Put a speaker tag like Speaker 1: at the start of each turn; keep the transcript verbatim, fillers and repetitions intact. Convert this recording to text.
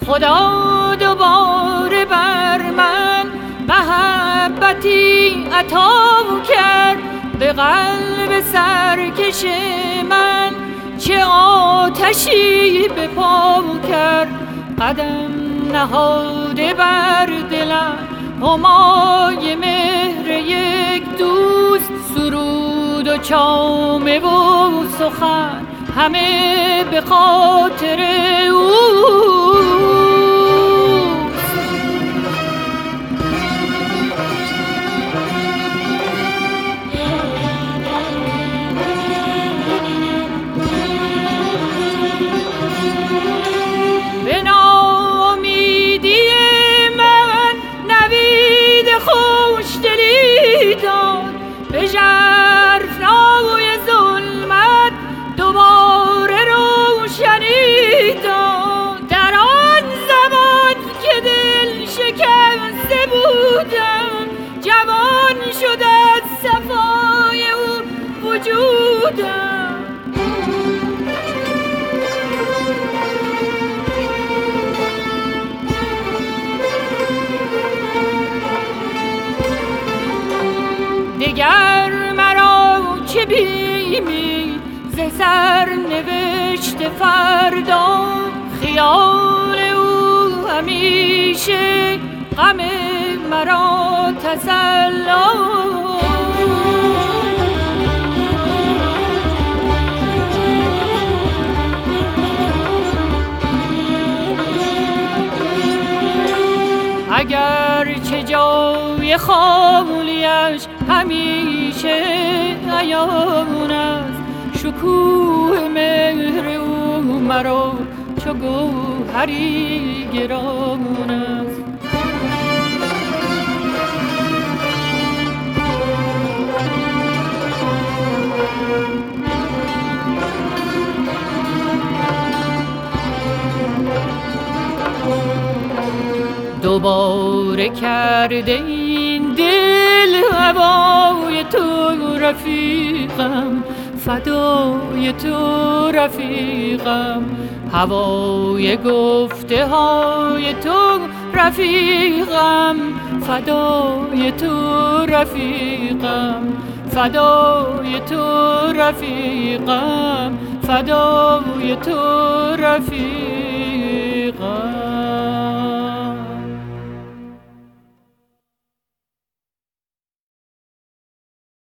Speaker 1: خدا دوباره بر من محبتی عطا کرد، به قلب سرکش من چه آتشی به پا کرد. قدم نهاده بر دلم همای مهر یک دوست، سرود و چامه و سخن همه به خاطر او. به ژرفنای ظلمت دوباره روشنی داد. در آن زمان که دل شکسته بودم، جوان شد از صفای او وجودم. دیگر مرا چه بیمی ز سر نوشت فردا، خیال او همیشه غم مرا تسلا. اگر چه جای خالیش همیشه عیان است، شکوه مهر او مرا چو گوهری گران است. دوباره کرده این دل هوای تو رفیقم، فدای تو رفیقم. هوای گفته های تو رفیقم، فدای تو رفیقم. فدای تو رفیقم، فدای تو رفیقم.